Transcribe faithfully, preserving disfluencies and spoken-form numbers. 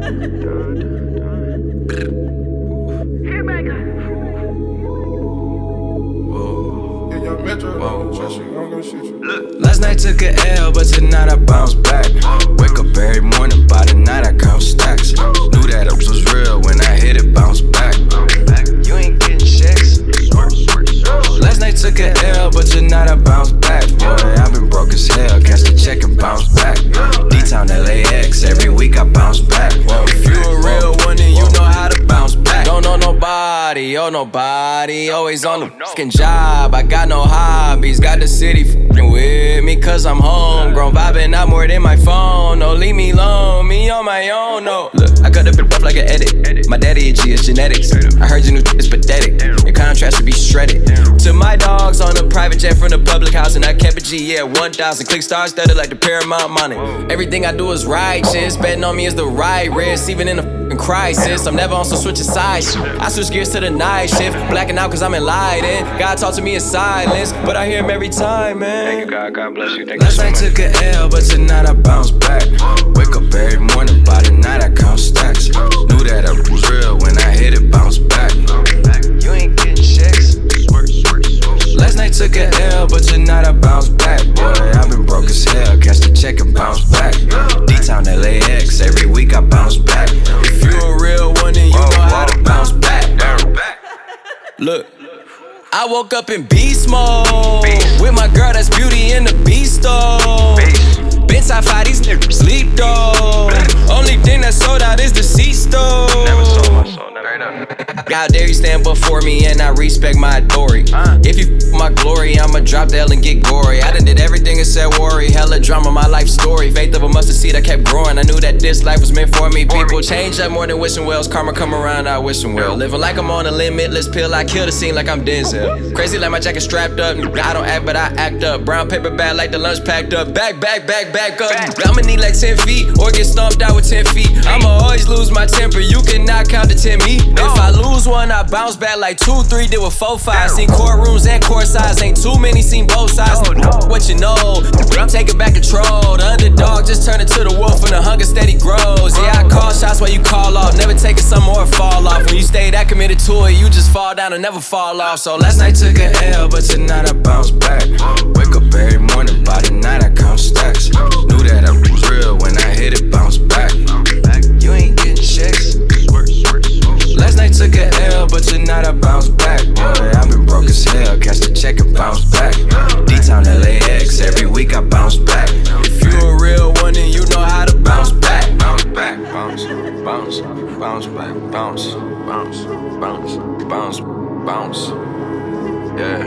Last night took a L, but tonight I bounce back. Wake up every morning, by the night I count stacks. Knew that it was real when I hit it, bounce back. You ain't getting checks. Last night took a L, but tonight I bounce back. Boy, I've been broke as hell, catch the check and bounce back. D-Town L A X, every week I bounce back. Whoa, if you a real one, then you know how to bounce back. Don't know nobody, oh nobody, always on the fucking job. I got no hobbies, got the city fucking with me cause I'm homegrown. Vibing out more than my phone, no leave me alone, me on my own, no. Look, I cut the up like an edit, my daddy a G, it's genetics. I heard your new is pathetic, your contrast should be shredded. To my dogs on a private jet from the public house and I kept a G, yeah, one thousand. Click stars studded like the Paramount money. Everything I do is righteous, betting on me is the right risk, even in a f***ing crisis. I'm never on some switching sides. I switch gears to the night shift, blacking out cause I'm enlightened. God talk to me in silence, but I hear him every time, man. Thank you, God. God bless you. Thank Last you so night much. took a L, but tonight I bounce back. Wake up every morning, by the night I count stacks. Knew that it was real when I hit it, bounce back. You ain't getting checks. Last night took a L, but tonight I bounce back. Boy, I've been broke as hell, catch the check and bounce back. D-Town L A X, every week I bounce back. If you a real one, then you know how to bounce back. Look, I woke up in beast mode with my girl that's Beauty in the Beast though. Been top five, these niggas sleep though. Only thing that sold out is the seats though. Never sold my soul, never enough. How dare you stand before me and I respect my authority. If you f my glory, I'ma drop the L and get gory. I done did everything and said worry. Hella drama, my life story. Faith of a mustard seed, I kept growing. I knew that this life was meant for me. People change up more than wishing wells. Karma come around, I wishing well. Living like I'm on a limitless pill. I kill the scene like I'm Denzel. Crazy like my jacket strapped up. I don't act, but I act up. Brown paper bag like the lunch packed up. Back, back, back, back up. I'ma need like ten feet or get stomped out with ten feet. I'ma always lose my temper. You cannot count to ten me. If I lose one, I bounce back like two, three, did with four, five. Seen courtrooms and court sides, ain't too many, seen both sides. What you know, I'm taking back control. The underdog just turned into the wolf and the hunger steady grows. Yeah, I call shots while you call off. Never taking some more fall off. When you stay that committed to it, you just fall down and never fall off. So last night took a L, but tonight I bounce back. Wake up every morning, by the night I count stacks. Knew that I was real when I hit it, bounce back. You ain't getting checks. Last night took a L, but tonight I bounce back. Boy, I've been broke as hell, catch the check and bounce back. D-Town L A X, every week I bounce back. If you a real one, then you know how to bounce back. Bounce back, bounce, bounce, bounce back, bounce, bounce, bounce, bounce, bounce. Yeah.